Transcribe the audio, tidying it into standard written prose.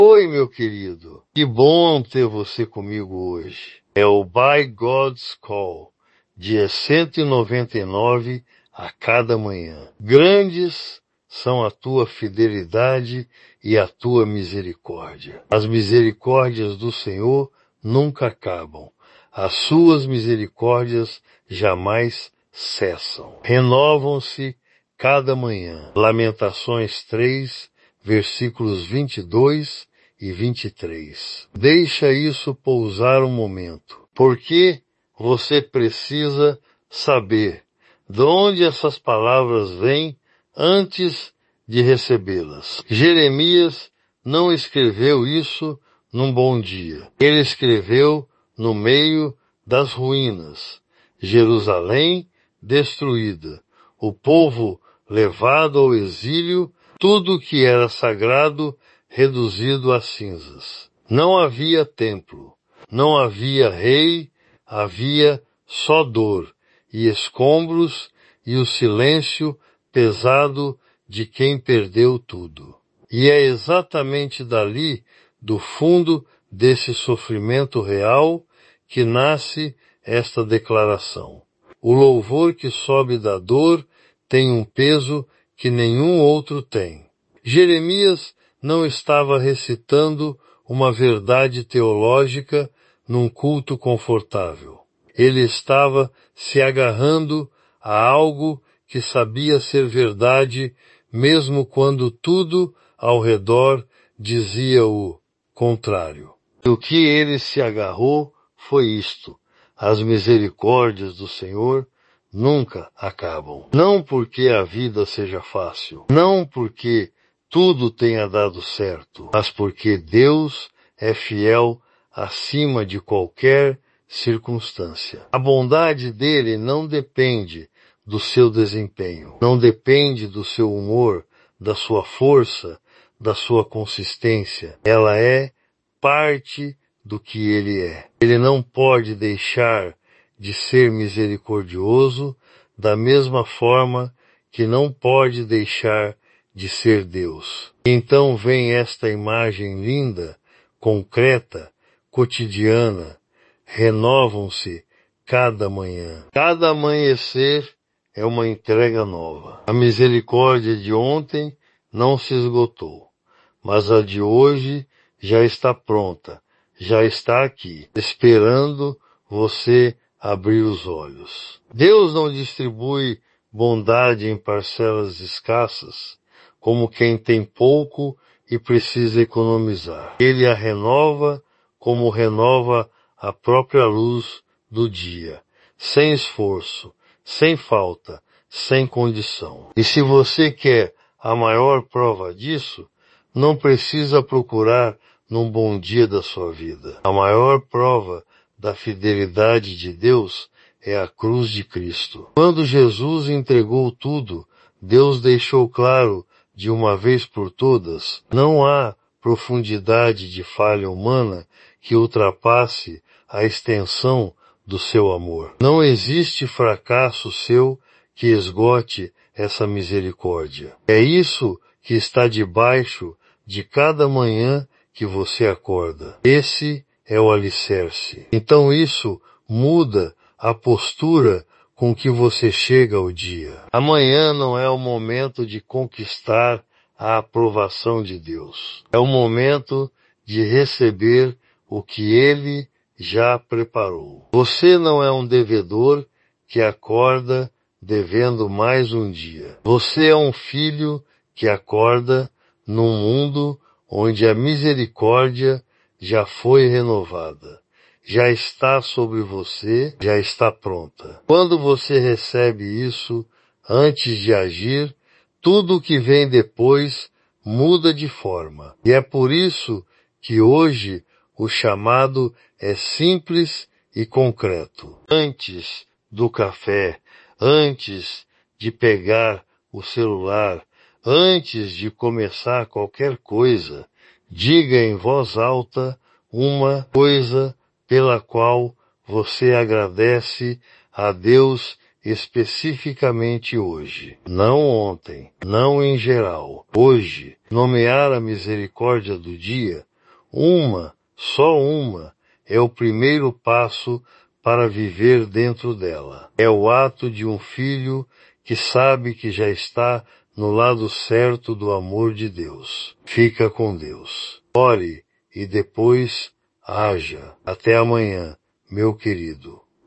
Oi, meu querido. Que bom ter você comigo hoje. É o By God's Call, dia 199 a cada manhã. Grandes são a tua fidelidade e a tua misericórdia. As misericórdias do Senhor nunca acabam. As suas misericórdias jamais cessam. Renovam-se cada manhã. Lamentações 3, versículos 22 e 23. Deixa isso pousar um momento, porque você precisa saber de onde essas palavras vêm antes de recebê-las. Jeremias não escreveu isso num bom dia. Ele escreveu no meio das ruínas. Jerusalém destruída, o povo levado ao exílio, tudo que era sagrado reduzido a cinzas. Não havia templo, não havia rei, havia só dor e escombros e o silêncio pesado de quem perdeu tudo. E é exatamente dali, do fundo desse sofrimento real, que nasce esta declaração. O louvor que sobe da dor tem um peso que nenhum outro tem. Jeremias não estava recitando uma verdade teológica num culto confortável. Ele estava se agarrando a algo que sabia ser verdade, mesmo quando tudo ao redor dizia o contrário. E o que ele se agarrou foi isto: as misericórdias do Senhor nunca acabam. Não porque a vida seja fácil, não porque tudo tenha dado certo, mas porque Deus é fiel acima de qualquer circunstância. A bondade dele não depende do seu desempenho, não depende do seu humor, da sua força, da sua consistência. Ela é parte do que ele é. Ele não pode deixar de ser misericordioso da mesma forma que não pode deixar de ser Deus. Então vem esta imagem linda, concreta, cotidiana. Renovam-se cada manhã. Cada amanhecer é uma entrega nova. A misericórdia de ontem não se esgotou, mas a de hoje já está pronta, já está aqui, esperando você abrir os olhos. Deus não distribui bondade em parcelas escassas, como quem tem pouco e precisa economizar. Ele a renova como renova a própria luz do dia, sem esforço, sem falta, sem condição. E se você quer a maior prova disso, não precisa procurar num bom dia da sua vida. A maior prova da fidelidade de Deus é a cruz de Cristo. Quando Jesus entregou tudo, Deus deixou claro de uma vez por todas: não há profundidade de falha humana que ultrapasse a extensão do seu amor. Não existe fracasso seu que esgote essa misericórdia. É isso que está debaixo de cada manhã que você acorda. Esse é o alicerce. Então isso muda a postura com que você chega ao dia. Amanhã não é o momento de conquistar a aprovação de Deus. É o momento de receber o que Ele já preparou. Você não é um devedor que acorda devendo mais um dia. Você é um filho que acorda num mundo onde a misericórdia já foi renovada, já está sobre você, já está pronta. Quando você recebe isso, antes de agir, tudo o que vem depois muda de forma. E é por isso que hoje o chamado é simples e concreto. Antes do café, antes de pegar o celular, antes de começar qualquer coisa, diga em voz alta uma coisa pela qual você agradece a Deus especificamente hoje. Não ontem, não em geral. Hoje, nomear a misericórdia do dia Só uma, é o primeiro passo para viver dentro dela. É o ato de um filho que sabe que já está no lado certo do amor de Deus. Fica com Deus. Ore e depois haja. Até amanhã, meu querido.